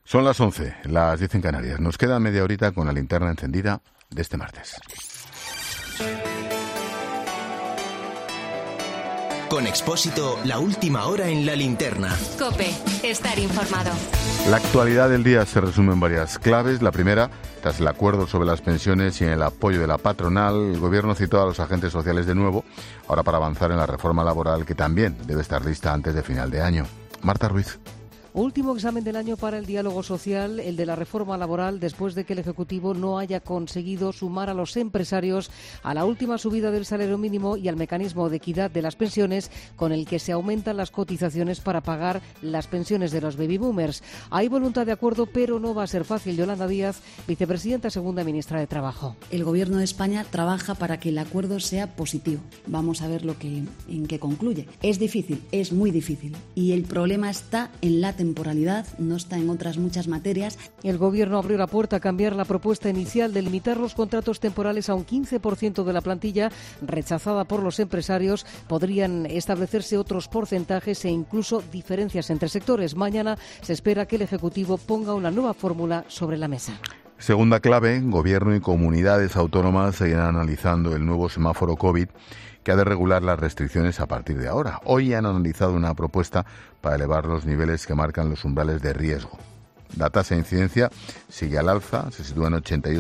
Son las 11, las 10 en Canarias. Nos queda media horita con la linterna encendida de este martes. Con Expósito, la última hora en la linterna. COPE, estar informado. La actualidad del día se resume en varias claves. La primera, tras el acuerdo sobre las pensiones y en el apoyo de la patronal, el Gobierno citó a los agentes sociales de nuevo, ahora para avanzar en la reforma laboral que también debe estar lista antes de final de año. Marta Ruiz. Último examen del año para el diálogo social, el de la reforma laboral, después de que el Ejecutivo no haya conseguido sumar a los empresarios a la última subida del salario mínimo y al mecanismo de equidad de las pensiones con el que se aumentan las cotizaciones para pagar las pensiones de los baby boomers. Hay voluntad de acuerdo, pero no va a ser fácil. Yolanda Díaz, vicepresidenta segunda ministra de Trabajo. El Gobierno de España trabaja para que el acuerdo sea positivo. Vamos a ver en qué concluye. Es difícil, es muy difícil. Y el problema está en la temporalidad, no está en otras muchas materias. El Gobierno abrió la puerta a cambiar la propuesta inicial de limitar los contratos temporales a un 15% de la plantilla, rechazada por los empresarios. Podrían establecerse otros porcentajes e incluso diferencias entre sectores. Mañana se espera que el Ejecutivo ponga una nueva fórmula sobre la mesa. Segunda clave, Gobierno y comunidades autónomas seguirán analizando el nuevo semáforo COVID que ha de regular las restricciones a partir de ahora. Hoy han analizado una propuesta para elevar los niveles que marcan los umbrales de riesgo. La tasa de incidencia sigue al alza, se sitúa en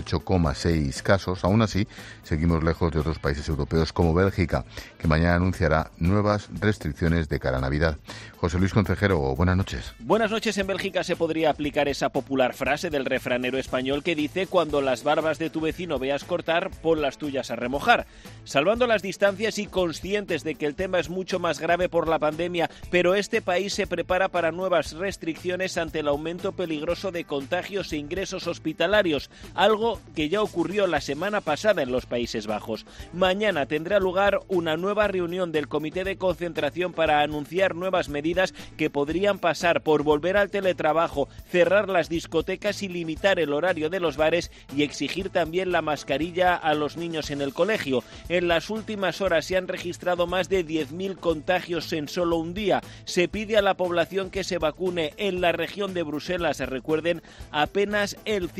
88,6 casos. Aún así, seguimos lejos de otros países europeos como Bélgica, que mañana anunciará nuevas restricciones de cara a Navidad. José Luis Concejero, buenas noches. Buenas noches. En Bélgica se podría aplicar esa popular frase del refranero español que dice: cuando las barbas de tu vecino veas cortar, pon las tuyas a remojar. Salvando las distancias y conscientes de que el tema es mucho más grave por la pandemia, pero este país se prepara para nuevas restricciones ante el aumento peligroso de contagios e ingresos hospitalarios, algo que ya ocurrió la semana pasada en los Países Bajos. Mañana tendrá lugar una nueva reunión del Comité de Concentración para anunciar nuevas medidas que podrían pasar por volver al teletrabajo, cerrar las discotecas y limitar el horario de los bares y exigir también la mascarilla a los niños en el colegio. En las últimas horas se han registrado más de 10.000 contagios en solo un día. Se pide a la población que se vacune. En la región de Bruselas, recuerden, apenas el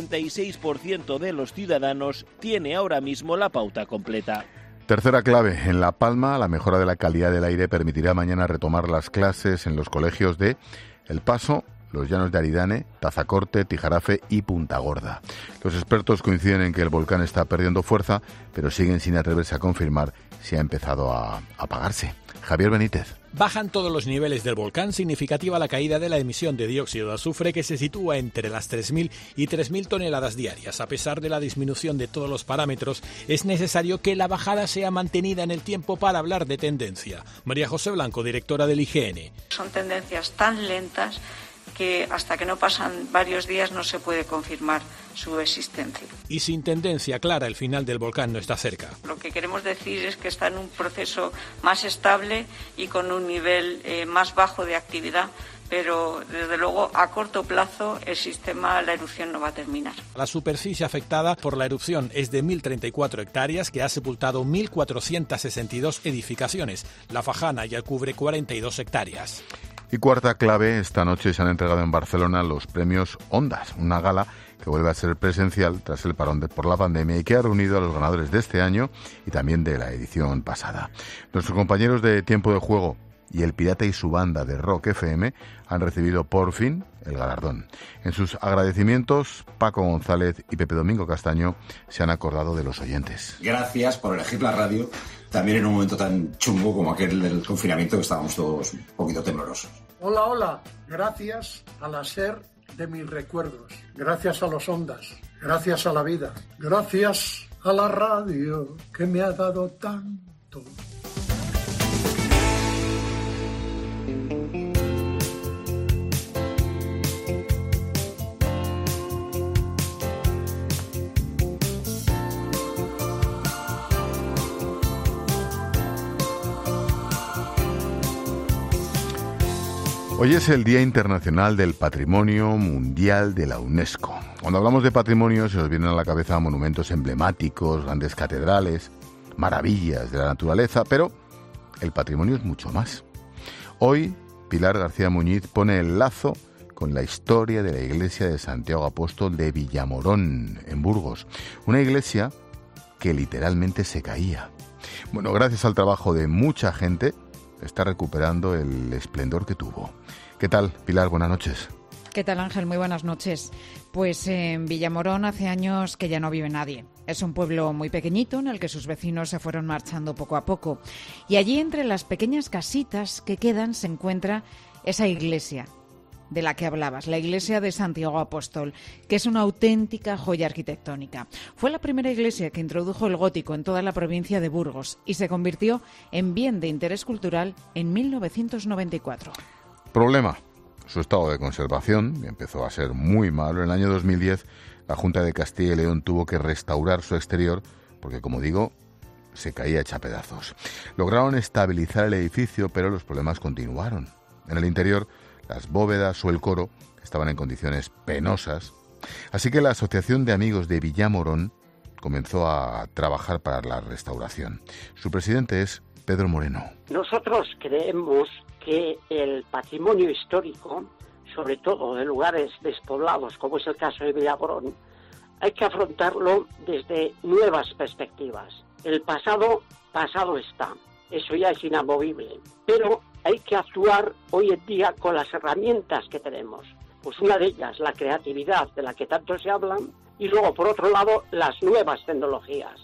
56% de los ciudadanos tiene ahora mismo la pauta completa. Tercera clave, en La Palma, la mejora de la calidad del aire permitirá mañana retomar las clases en los colegios de El Paso, Los Llanos de Aridane, Tazacorte, Tijarafe y Punta Gorda. Los expertos coinciden en que el volcán está perdiendo fuerza, pero siguen sin atreverse a confirmar si ha empezado a apagarse. Javier Benítez. Bajan todos los niveles del volcán, significativa la caída de la emisión de dióxido de azufre, que se sitúa entre las 3.000 y 3.000 toneladas diarias. A pesar de la disminución de todos los parámetros, es necesario que la bajada sea mantenida en el tiempo para hablar de tendencia. María José Blanco, directora del IGN. Son tendencias tan lentas que hasta que no pasan varios días no se puede confirmar su existencia. Y sin tendencia clara, el final del volcán no está cerca. Lo que queremos decir es que está en un proceso más estable y con un nivel más bajo de actividad, pero desde luego a corto plazo la erupción no va a terminar. La superficie afectada por la erupción es de 1.034 hectáreas, que ha sepultado 1.462 edificaciones. La Fajana ya cubre 42 hectáreas. Y cuarta clave, esta noche se han entregado en Barcelona los premios Ondas, una gala que vuelve a ser presencial tras el parón por la pandemia y que ha reunido a los ganadores de este año y también de la edición pasada. Nuestros compañeros de Tiempo de Juego y El Pirata y su banda de Rock FM han recibido por fin el galardón. En sus agradecimientos, Paco González y Pepe Domingo Castaño se han acordado de los oyentes. Gracias por elegir la radio, también en un momento tan chungo como aquel del confinamiento, que estábamos todos un poquito temblorosos. Hola, gracias a la SER de mis recuerdos, gracias a los Ondas, gracias a la vida, gracias a la radio que me ha dado tanto. Hoy es el Día Internacional del Patrimonio Mundial de la UNESCO. Cuando hablamos de patrimonio se nos vienen a la cabeza monumentos emblemáticos, grandes catedrales, maravillas de la naturaleza, pero el patrimonio es mucho más. Hoy, Pilar García Muñiz pone el lazo con la historia de la iglesia de Santiago Apóstol de Villamorón, en Burgos. Una iglesia que literalmente se caía. Bueno, gracias al trabajo de mucha gente, está recuperando el esplendor que tuvo. ¿Qué tal, Pilar? Buenas noches. ¿Qué tal, Ángel? Muy buenas noches. Pues en Villamorón hace años que ya no vive nadie. Es un pueblo muy pequeñito en el que sus vecinos se fueron marchando poco a poco. Y allí, entre las pequeñas casitas que quedan, se encuentra esa iglesia de la que hablabas, la iglesia de Santiago Apóstol, que es una auténtica joya arquitectónica. Fue la primera iglesia que introdujo el gótico en toda la provincia de Burgos y se convirtió en bien de interés cultural en 1994. Problema: su estado de conservación empezó a ser muy malo. En el año 2010, la Junta de Castilla y León tuvo que restaurar su exterior porque, como digo, se caía hecha pedazos. Lograron estabilizar el edificio, pero los problemas continuaron. En el interior, las bóvedas o el coro estaban en condiciones penosas. Así que la Asociación de Amigos de Villamorón comenzó a trabajar para la restauración. Su presidente es Pedro Moreno. Nosotros creemos que el patrimonio histórico, sobre todo de lugares despoblados, como es el caso de Villamorón, hay que afrontarlo desde nuevas perspectivas. El pasado está, eso ya es inamovible, pero hay que actuar hoy en día con las herramientas que tenemos. Pues una de ellas, la creatividad, de la que tanto se habla, y luego, por otro lado, las nuevas tecnologías.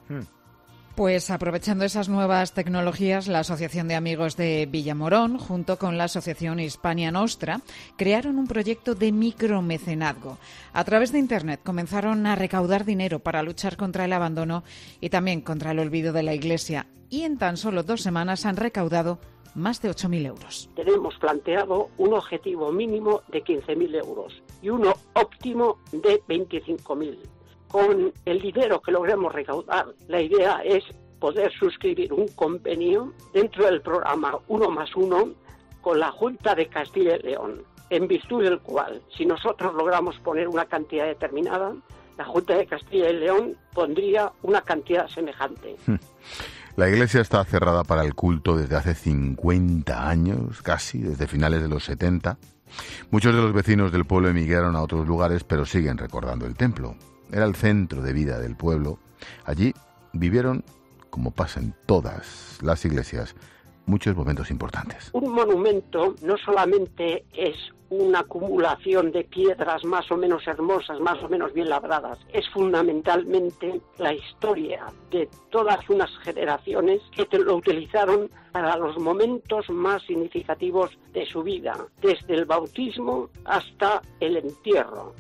Pues aprovechando esas nuevas tecnologías, la Asociación de Amigos de Villamorón, junto con la Asociación Hispania Nostra, crearon un proyecto de micromecenazgo. A través de Internet comenzaron a recaudar dinero para luchar contra el abandono y también contra el olvido de la Iglesia. Y en tan solo 2 semanas han recaudado más de 8.000 euros. Tenemos planteado un objetivo mínimo de 15.000 euros y uno óptimo de 25.000. Con el dinero que logremos recaudar, la idea es poder suscribir un convenio dentro del programa 1+1 con la Junta de Castilla y León, en virtud del cual, si nosotros logramos poner una cantidad determinada, la Junta de Castilla y León pondría una cantidad semejante. La iglesia está cerrada para el culto desde hace 50 años, casi, desde finales de los 70. Muchos de los vecinos del pueblo emigraron a otros lugares, pero siguen recordando el templo. Era el centro de vida del pueblo. Allí vivieron, como pasa en todas las iglesias, muchos momentos importantes. Un monumento no solamente es una acumulación de piedras más o menos hermosas, más o menos bien labradas, es fundamentalmente la historia de todas unas generaciones que lo utilizaron para los momentos más significativos de su vida, desde el bautismo hasta el entierro.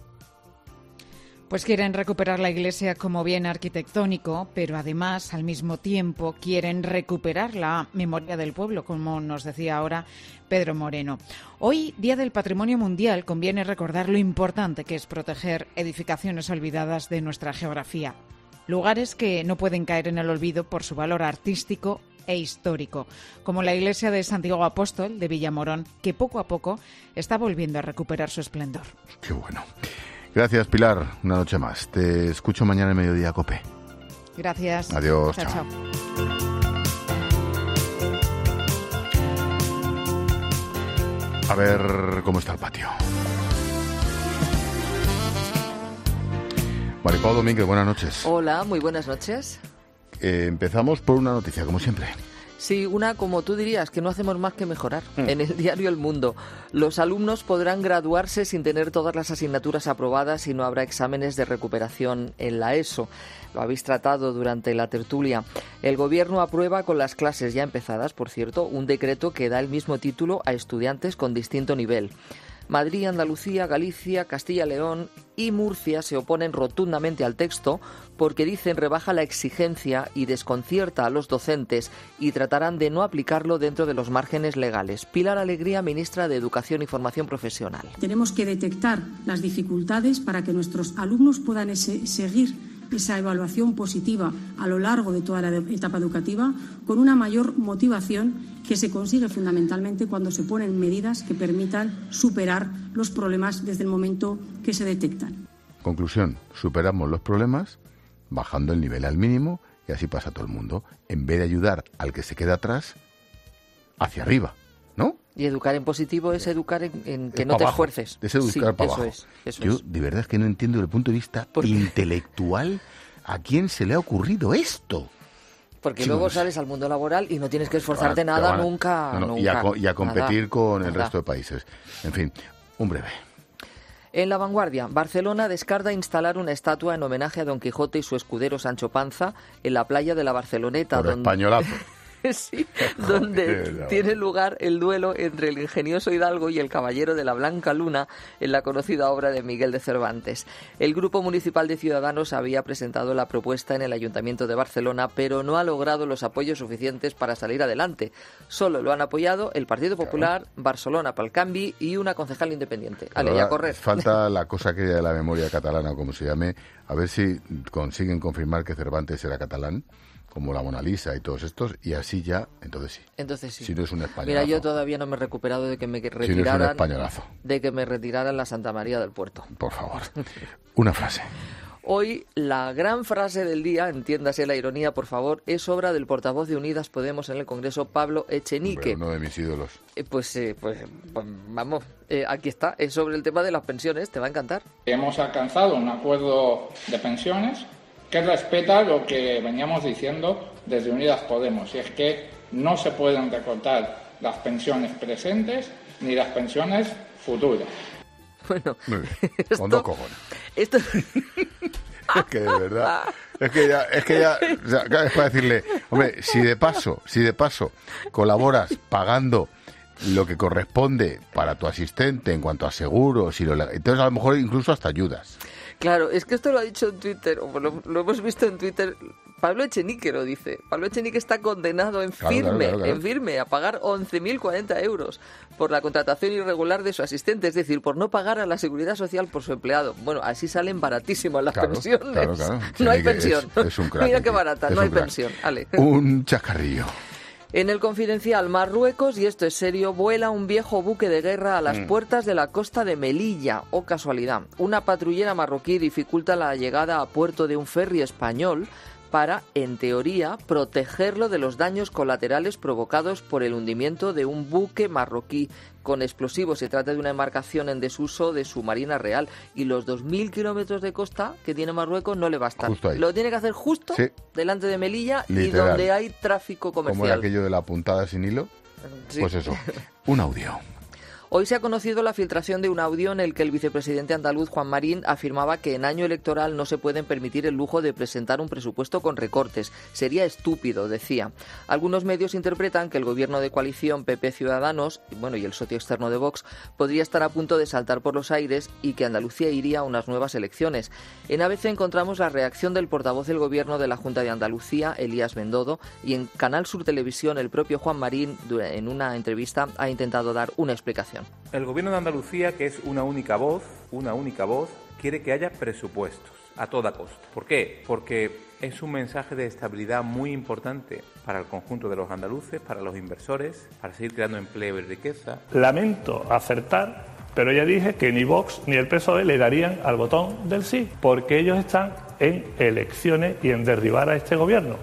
Pues quieren recuperar la iglesia como bien arquitectónico, pero además, al mismo tiempo, quieren recuperar la memoria del pueblo, como nos decía ahora Pedro Moreno. Hoy, Día del Patrimonio Mundial, conviene recordar lo importante que es proteger edificaciones olvidadas de nuestra geografía. Lugares que no pueden caer en el olvido por su valor artístico e histórico, como la iglesia de Santiago Apóstol de Villamorón, que poco a poco está volviendo a recuperar su esplendor. ¡Qué bueno! Gracias, Pilar. Una noche más. Te escucho mañana en Mediodía COPE. Gracias. Adiós. Chao, chao. A ver cómo está el patio. Maripau Domínguez, buenas noches. Hola, muy buenas noches. Empezamos por una noticia, como siempre. Sí, una, como tú dirías, que no hacemos más que mejorar. En el diario El Mundo, los alumnos podrán graduarse sin tener todas las asignaturas aprobadas y no habrá exámenes de recuperación en la ESO. Lo habéis tratado durante la tertulia. El Gobierno aprueba, con las clases ya empezadas, por cierto, un decreto que da el mismo título a estudiantes con distinto nivel. Madrid, Andalucía, Galicia, Castilla y León y Murcia se oponen rotundamente al texto porque dicen rebaja la exigencia y desconcierta a los docentes y tratarán de no aplicarlo dentro de los márgenes legales. Pilar Alegría, ministra de Educación y Formación Profesional. Tenemos que detectar las dificultades para que nuestros alumnos puedan seguir esa evaluación positiva a lo largo de toda la etapa educativa con una mayor motivación que se consigue fundamentalmente cuando se ponen medidas que permitan superar los problemas desde el momento que se detectan. Conclusión, superamos los problemas bajando el nivel al mínimo y así pasa todo el mundo, en vez de ayudar al que se queda atrás hacia arriba, ¿no? Y educar en positivo es educar en que no te esfuerces. Es educar para abajo. Yo de verdad es que no entiendo desde el punto de vista intelectual a quién se le ha ocurrido esto. Porque luego sales al mundo laboral y no tienes que esforzarte nada nunca. Y a competir con el nada. resto de países. En fin, un breve. En La Vanguardia, Barcelona descarta instalar una estatua en homenaje a Don Quijote y su escudero Sancho Panza en la playa de la Barceloneta. Por españolazo. Sí, donde tiene lugar el duelo entre el ingenioso Hidalgo y el caballero de la Blanca Luna en la conocida obra de Miguel de Cervantes. El Grupo Municipal de Ciudadanos había presentado la propuesta en el Ayuntamiento de Barcelona, pero no ha logrado los apoyos suficientes para salir adelante. Solo lo han apoyado el Partido Popular, Barcelona pel Canvi y una concejal independiente. Ale, ya correr. Falta la cosa aquella de la memoria catalana, o como se llame, a ver si consiguen confirmar que Cervantes era catalán, como la Mona Lisa y todos estos, y así ya, entonces sí. Si no es un españolazo. Mira, yo todavía no me he recuperado de que me retiraran, si no es un españolazo. De que me retiraran la Santa María del Puerto. Por favor. Una frase. Hoy la gran frase del día, entiéndase la ironía, por favor, es obra del portavoz de Unidas Podemos en el Congreso, Pablo Echenique. Uno de mis ídolos. Vamos, aquí está, es sobre el tema de las pensiones, te va a encantar. Hemos alcanzado un acuerdo de pensiones que respeta lo que veníamos diciendo desde Unidas Podemos, y es que no se pueden recortar las pensiones presentes ni las pensiones futuras. Bueno, muy bien. Con dos cojones. Esto... Es que de verdad, es que ya, o sea, es para decirle, hombre, si de paso colaboras pagando lo que corresponde para tu asistente en cuanto a seguros y entonces a lo mejor incluso hasta ayudas. Claro, es que esto lo ha dicho en Twitter, o lo hemos visto en Twitter. Pablo Echenique lo dice. Pablo Echenique está condenado en firme a pagar 11.040 euros por la contratación irregular de su asistente, es decir, por no pagar a la Seguridad Social por su empleado. Bueno, así salen baratísimas las pensiones. Claro. No hay pensión. Es un crack. Mira qué barata, no hay pensión. Ale. Un chascarrillo. En el Confidencial, Marruecos, y esto es serio, vuela un viejo buque de guerra a las puertas de la costa de Melilla. ¡Oh, casualidad! Una patrullera marroquí dificulta la llegada a puerto de un ferry español para, en teoría, protegerlo de los daños colaterales provocados por el hundimiento de un buque marroquí con explosivos. Se trata de una embarcación en desuso de su Marina Real y los 2.000 kilómetros de costa que tiene Marruecos no le bastan. Lo tiene que hacer justo delante de Melilla, literal, y donde hay tráfico comercial. Como era aquello de la puntada sin hilo, pues eso, un audio. Hoy se ha conocido la filtración de un audio en el que el vicepresidente andaluz, Juan Marín, afirmaba que en año electoral no se pueden permitir el lujo de presentar un presupuesto con recortes. Sería estúpido, decía. Algunos medios interpretan que el gobierno de coalición PP-Ciudadanos, y el socio externo de Vox, podría estar a punto de saltar por los aires y que Andalucía iría a unas nuevas elecciones. En ABC encontramos la reacción del portavoz del gobierno de la Junta de Andalucía, Elías Bendodo, y en Canal Sur Televisión el propio Juan Marín, en una entrevista, ha intentado dar una explicación. El Gobierno de Andalucía, que es una única voz, quiere que haya presupuestos a toda costa. ¿Por qué? Porque es un mensaje de estabilidad muy importante para el conjunto de los andaluces, para los inversores, para seguir creando empleo y riqueza. Lamento acertar, pero ya dije que ni Vox ni el PSOE le darían al botón del sí, porque ellos están en elecciones y en derribar a este gobierno.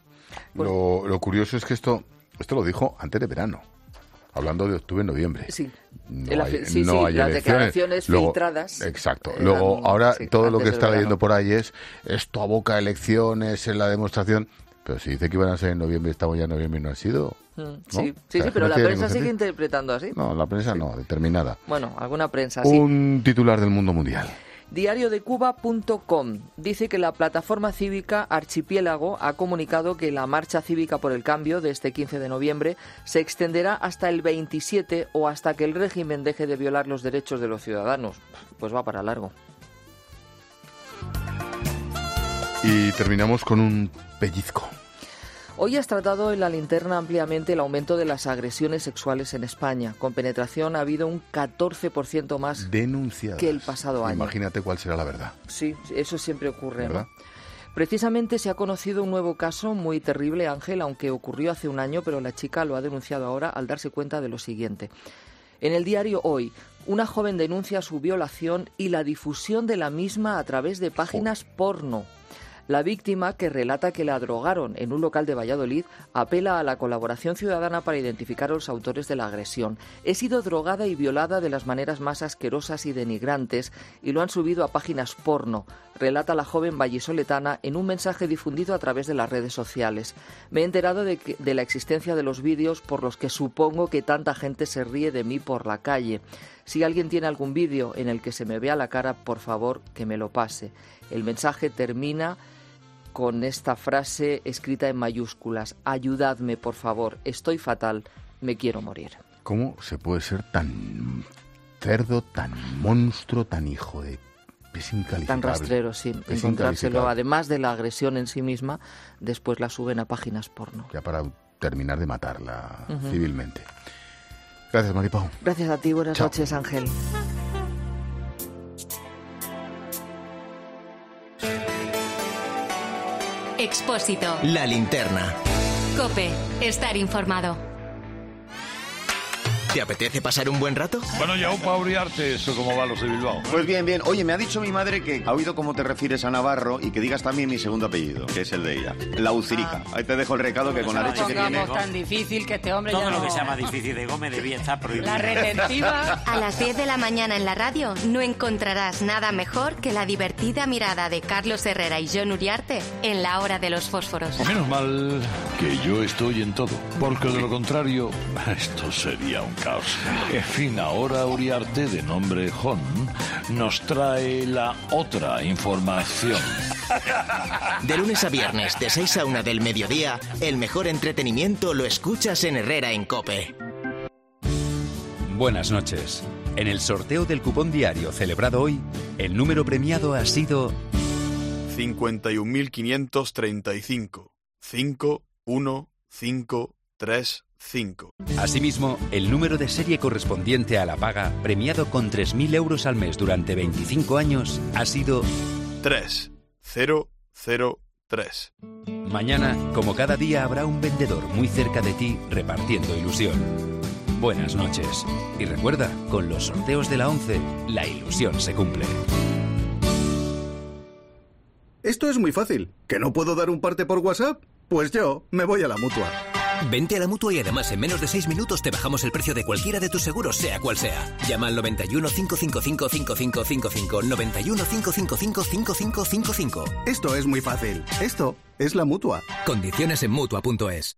Lo curioso es que esto lo dijo antes de verano. Hablando de octubre-noviembre. Sí. No hay las elecciones. declaraciones filtradas. Exacto. Luego, ahora todo lo que está leyendo por ahí es esto aboca a elecciones, en la demostración. Pero si dice que iban a ser en noviembre, estamos ya en noviembre y no ha sido. ¿no? Sí, pero la prensa sigue interpretando así. No, la prensa no, determinada. Bueno, alguna prensa sí. Un titular del mundo mundial. Diariodecuba.com dice que la plataforma cívica Archipiélago ha comunicado que la marcha cívica por el cambio de este 15 de noviembre se extenderá hasta el 27 o hasta que el régimen deje de violar los derechos de los ciudadanos. Pues va para largo. Y terminamos con un pellizco. Hoy has tratado en la linterna ampliamente el aumento de las agresiones sexuales en España. Con penetración ha habido un 14% más denunciadas que el pasado año. Imagínate cuál será la verdad. Sí, eso siempre ocurre, ¿no? Precisamente se ha conocido un nuevo caso muy terrible, Ángel, aunque ocurrió hace un año, pero la chica lo ha denunciado ahora al darse cuenta de lo siguiente. En el diario Hoy, una joven denuncia su violación y la difusión de la misma a través de páginas porno. La víctima, que relata que la drogaron en un local de Valladolid, apela a la colaboración ciudadana para identificar a los autores de la agresión. He sido drogada y violada de las maneras más asquerosas y denigrantes y lo han subido a páginas porno, relata la joven vallisoletana en un mensaje difundido a través de las redes sociales. Me he enterado de la existencia de los vídeos por los que supongo que tanta gente se ríe de mí por la calle. Si alguien tiene algún vídeo en el que se me vea la cara, por favor, que me lo pase. El mensaje termina con esta frase escrita en mayúsculas: ayudadme, por favor, estoy fatal, me quiero morir. ¿Cómo se puede ser tan cerdo, tan monstruo, tan hijo de... Es incalificable. Tan rastrero, sí. Es encontrárselo, además de la agresión en sí misma, después la suben a páginas porno. Ya para terminar de matarla civilmente. Gracias, Maripau. Gracias a ti, buenas Chao. noches, Ángel. Expósito. La linterna. COPE. Estar informado. ¿Te apetece pasar un buen rato? Bueno, ya para Uriarte, eso cómo va los de Bilbao. Pues bien, bien. Oye, me ha dicho mi madre que ha oído cómo te refieres a Navarro y que digas también mi segundo apellido, que es el de ella, la Ucirica. Ahí te dejo el recado que con la leche que tiene... tan difícil que este hombre todo ya lo no... que sea más difícil de Gómez debía estar prohibido. La retentiva... A las 10 de la mañana en la radio no encontrarás nada mejor que la divertida mirada de Carlos Herrera y Jon Uriarte en La Hora de los Fósforos. Menos mal que yo estoy en todo, porque de lo contrario, esto sería un caos. En fin, ahora Uriarte, de nombre Jon, nos trae la otra información. De lunes a viernes, de 6 a 1 del mediodía, el mejor entretenimiento lo escuchas en Herrera en COPE. Buenas noches. En el sorteo del cupón diario celebrado hoy, el número premiado ha sido 51.535. 51535. Asimismo, el número de serie correspondiente a la paga, premiado con 3.000 euros al mes durante 25 años, ha sido 3003. Mañana, como cada día, habrá un vendedor muy cerca de ti repartiendo ilusión. Buenas noches. Y recuerda, con los sorteos de la 11, la ilusión se cumple. Esto es muy fácil. ¿Que no puedo dar un parte por WhatsApp? Pues yo me voy a la Mutua. Vente a la Mutua y además en menos de 6 minutos te bajamos el precio de cualquiera de tus seguros, sea cual sea. Llama al 91 555 5555, 91 555 5555. Esto es muy fácil. Esto es la Mutua. Condiciones en Mutua.es.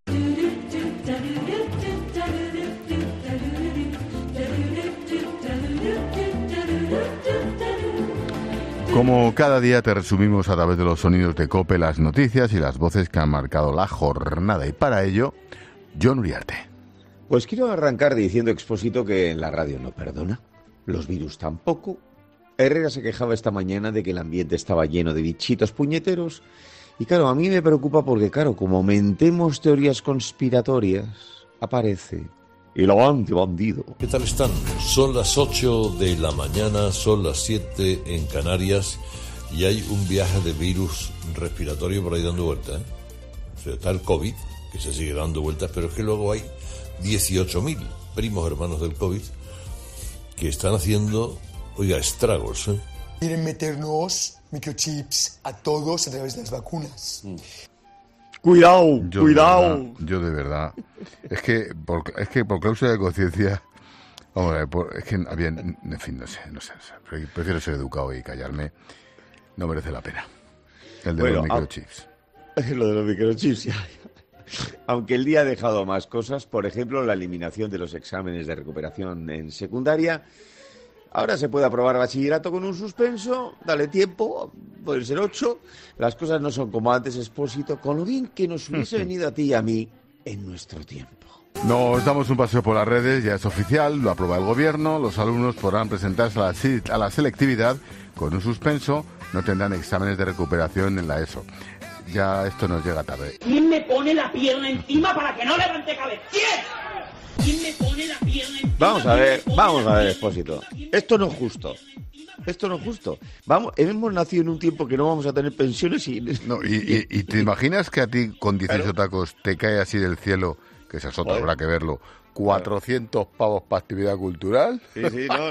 Como cada día te resumimos a través de los sonidos de COPE las noticias y las voces que han marcado la jornada. Y para ello, Jon Uriarte. Pues quiero arrancar diciendo, Expósito, que la radio no perdona, los virus tampoco. Herrera se quejaba esta mañana de que el ambiente estaba lleno de bichitos puñeteros. Y claro, a mí me preocupa porque, claro, como aumentemos teorías conspiratorias, aparece el avante bandido. ¿Qué tal están? Son las 8 de la mañana, son las 7 en Canarias y hay un viaje de virus respiratorio por ahí dando vueltas, ¿eh? O sea, está el COVID, que se sigue dando vueltas, pero es que luego hay 18.000 primos hermanos del COVID que están haciendo, oiga, estragos, ¿eh? Quieren meternos microchips a todos a través de las vacunas. Cuidado, cuidado. Yo de verdad, es que por cláusula de conciencia, vamos a ver, es que había, en fin, no sé, prefiero ser educado y callarme, no merece la pena. El de los microchips. Lo de los microchips, ya. Aunque el día ha dejado más cosas, por ejemplo, la eliminación de los exámenes de recuperación en secundaria. Ahora se puede aprobar bachillerato con un suspenso, dale tiempo, pueden ser 8. Las cosas no son como antes, Expósito, con lo bien que nos hubiese venido a ti y a mí en nuestro tiempo. Nos damos un paseo por las redes, ya es oficial, lo aprueba el gobierno, los alumnos podrán presentarse a la selectividad con un suspenso, no tendrán exámenes de recuperación en la ESO. Ya esto nos llega tarde. ¿Quién me pone la pierna encima para que no levante cabeza? ¿Quién? ¿Quién me pone la pierna encima? Vamos a ver, Expósito. Esto no es justo. Hemos nacido en un tiempo que no vamos a tener pensiones y... No, y ¿te imaginas que a ti con 18 tacos te cae así del cielo que ese es otro, habrá que verlo. 400 pavos para actividad cultural. Sí, no,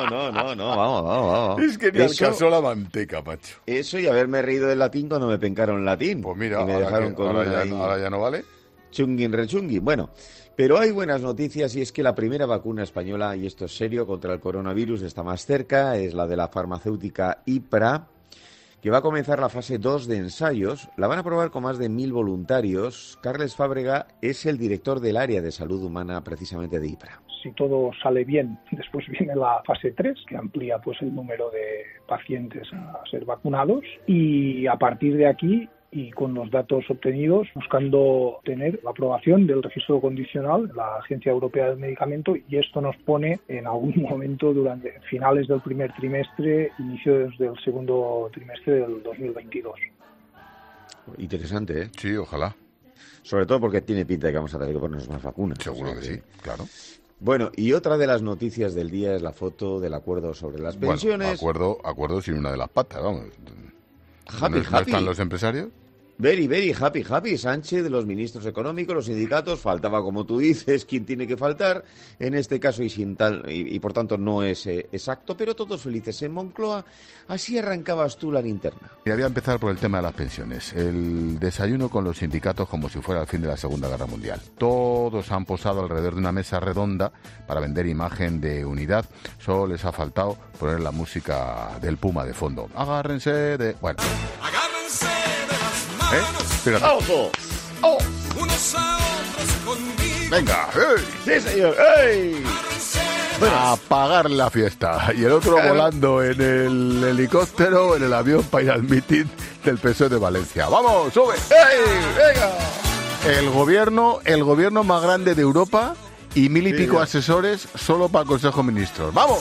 vamos. Es que ni alcanzó la manteca, macho. Eso y haberme reído del latín cuando me pencaron latín. Pues mira, y me dejaron ahora ya no vale. Chunguin rechungui. Bueno, pero hay buenas noticias y es que la primera vacuna española, y esto es serio, contra el coronavirus está más cerca, es la de la farmacéutica IPRA, que va a comenzar la fase 2 de ensayos. La van a probar con más de 1.000 voluntarios. Carles Fábrega es el director del área de salud humana precisamente de IPRA. Si todo sale bien, después viene la fase 3, que amplía pues el número de pacientes a ser vacunados, y a partir de aquí, y con los datos obtenidos, buscando tener la aprobación del registro condicional de la Agencia Europea del Medicamento, y esto nos pone en algún momento durante finales del primer trimestre, inicios del segundo trimestre del 2022. Interesante, ¿eh? Sí, ojalá. Sobre todo porque tiene pinta de que vamos a tener que ponernos más vacunas. Seguro que sí, claro. Bueno, y otra de las noticias del día es la foto del acuerdo sobre las pensiones. Bueno, acuerdo sin una de las patas, vamos. ¿No están los empresarios? Very happy. Sánchez, de los ministros económicos, los sindicatos, faltaba, como tú dices, quien tiene que faltar, en este caso y sin tal, y por tanto no es exacto, pero todos felices en Moncloa. Así arrancabas tú la linterna. Y voy a empezar por el tema de las pensiones. El desayuno con los sindicatos como si fuera el fin de la Segunda Guerra Mundial. Todos han posado alrededor de una mesa redonda para vender imagen de unidad. Solo les ha faltado poner la música del Puma de fondo. Agárrense de... Bueno. Agárrense de las manos. Fíjate. ¡Ojo! ¡Oh! Unos a otros conmigo. Venga, ¡hey! ¡Sí, señor! ¡Hey! Bueno, a pagar la fiesta. Y el otro volando en el helicóptero, en el avión para ir al meeting del PSOE de Valencia. ¡Vamos, sube! ¡Hey! ¡Venga! El gobierno más grande de Europa y 1.000 y pico asesores solo para el Consejo de Ministros. ¡Vamos!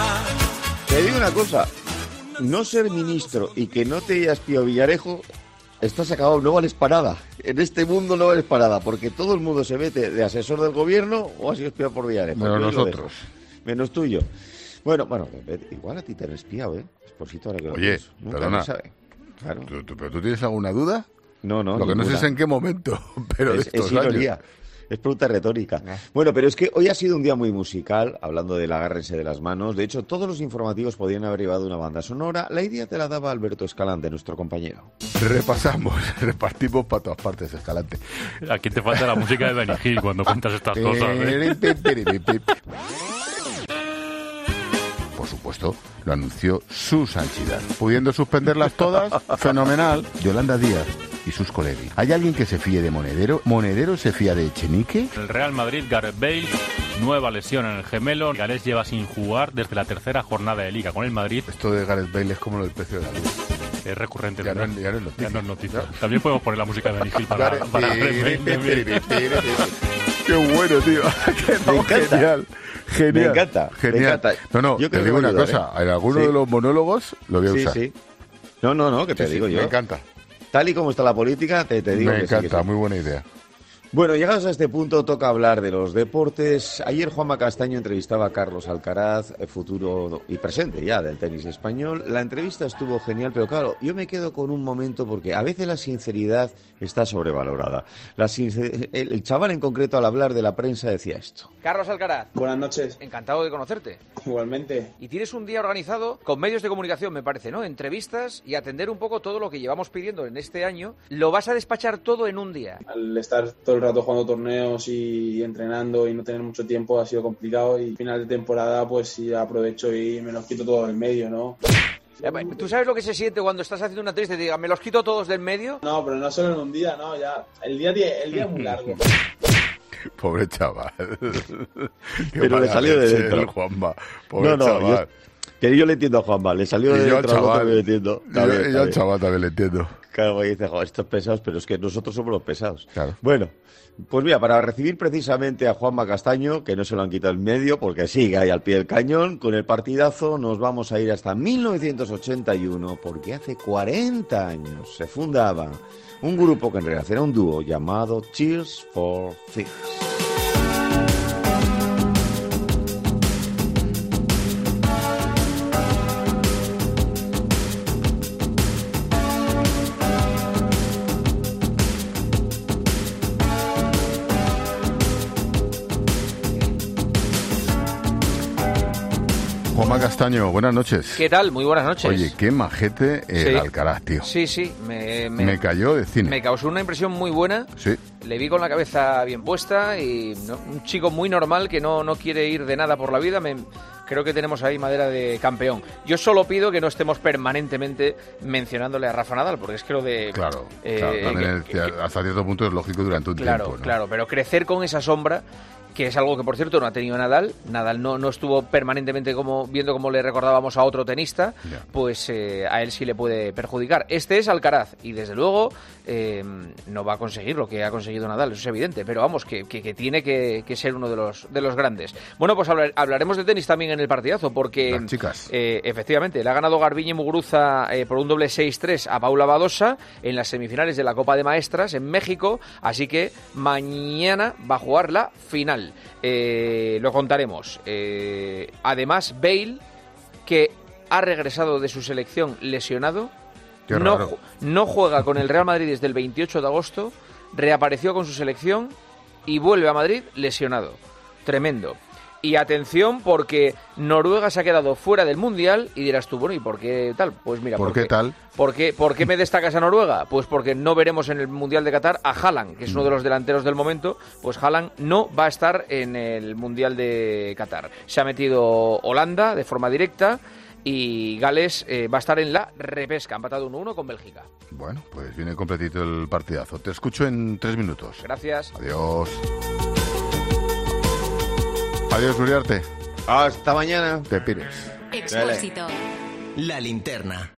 Te digo una cosa. No ser ministro y que no te hayas pillado Villarejo, estás acabado, no vales para nada. En este mundo no vales para nada, porque todo el mundo se mete de asesor del gobierno o ha sido espiado por Villarejo. Pero nosotros. Menos tuyo. Bueno, igual a ti te han espiado, ¿eh? Esposito, ahora que oye, perdona. Claro. ¿Pero tú tienes alguna duda? No. Lo que no sé es en qué momento, pero es ironía. Años. Es pregunta retórica. Bueno, pero es que hoy ha sido un día muy musical, hablando del agárrense de las manos. De hecho, todos los informativos podían haber llevado una banda sonora. La idea te la daba Alberto Escalante, nuestro compañero. Repartimos para todas partes, Escalante. Aquí te falta la música de Benny Hill cuando cuentas estas cosas, ¿eh? Por supuesto, lo anunció su santidad. Pudiendo suspenderlas todas, fenomenal. Yolanda Díaz y sus colegas. ¿Hay alguien que se fíe de Monedero? ¿Monedero se fía de Echenique? El Real Madrid, Gareth Bale, nueva lesión en el gemelo. Gareth lleva sin jugar desde la tercera jornada de Liga con el Madrid. Esto de Gareth Bale es como lo del precio de la luz. Es recurrente. Ya no es noticia. También podemos poner la música de Benny Hill para Qué bueno, tío. Genial. Me encanta. No, yo te digo una cosa. En alguno de los monólogos lo voy a usar. Sí. No, que te digo yo. Me encanta. Tal y como está la política, te digo me que encanta, sí. Muy buena idea. Bueno, llegados a este punto, toca hablar de los deportes. Ayer Juanma Castaño entrevistaba a Carlos Alcaraz, futuro y presente ya del tenis español. La entrevista estuvo genial, pero claro, yo me quedo con un momento porque a veces la sinceridad está sobrevalorada. El chaval en concreto, al hablar de la prensa, decía esto. Carlos Alcaraz. Buenas noches. Encantado de conocerte. Igualmente. Y tienes un día organizado con medios de comunicación, me parece, ¿no? Entrevistas y atender un poco todo lo que llevamos pidiendo en este año. Lo vas a despachar todo en un día. Al estar todo el rato jugando torneos y entrenando y no tener mucho tiempo ha sido complicado, y final de temporada pues sí aprovecho y me los quito todo del medio, ¿no? ¿Tú sabes lo que se siente cuando estás haciendo una entrevista y te digan, me los quito todos del medio? No, pero no solo en un día, no, ya. El día es muy largo. Pobre chaval. Pero le salió de dentro. Juanma. Pobre chaval. Yo le entiendo a Juanma, le salió de dentro, chaval, le entiendo. Yo al chaval también le entiendo. Claro, y dice, joder, estos pesados, pero es que nosotros somos los pesados. Claro. Bueno, pues mira, para recibir precisamente a Juanma Castaño, que no se lo han quitado en medio, porque sigue ahí al pie del cañón, con el partidazo nos vamos a ir hasta 1981, porque hace 40 años se fundaba un grupo que en realidad era un dúo llamado Tears for Fears. Chema Castaño, buenas noches. ¿Qué tal? Muy buenas noches. Oye, qué majete el Alcaraz, tío. Sí, me cayó de cine. Me causó una impresión muy buena. Sí. Le vi con la cabeza bien puesta y un chico muy normal que no quiere ir de nada por la vida. Creo que tenemos ahí madera de campeón. Yo solo pido que no estemos permanentemente mencionándole a Rafa Nadal, porque es que lo de... Claro, hasta cierto punto es lógico durante un tiempo, ¿no? Claro, pero crecer con esa sombra, que es algo que, por cierto, no ha tenido Nadal. Nadal no estuvo permanentemente viendo cómo le recordábamos a otro tenista, pues a él sí le puede perjudicar. Este es Alcaraz y, desde luego, no va a conseguir lo que ha conseguido Nadal, eso es evidente, pero vamos, que tiene que ser uno de los grandes. Bueno, pues hablaremos de tenis también en el partidazo, porque las chicas. Efectivamente, le ha ganado Garbiñe Muguruza por un doble 6-3 a Paula Badosa en las semifinales de la Copa de Maestras en México, así que mañana va a jugar la final. Lo contaremos. Además, Bale, que ha regresado de su selección lesionado, no juega con el Real Madrid desde el 28 de agosto, reapareció con su selección y vuelve a Madrid lesionado. Tremendo. Y atención, porque Noruega se ha quedado fuera del Mundial y dirás tú, bueno, ¿y por qué tal? Pues mira, ¿por qué tal? ¿Por qué me destacas a Noruega? Pues porque no veremos en el Mundial de Qatar a Haaland, que es uno de los delanteros del momento. Pues Haaland no va a estar en el Mundial de Qatar. Se ha metido Holanda de forma directa y Gales va a estar en la repesca. Ha empatado 1-1 con Bélgica. Bueno, pues viene completito el partidazo. Te escucho en 3 minutos. Gracias. Adiós. Adiós, Uriarte. Hasta mañana. Te pires. Expósito. La linterna.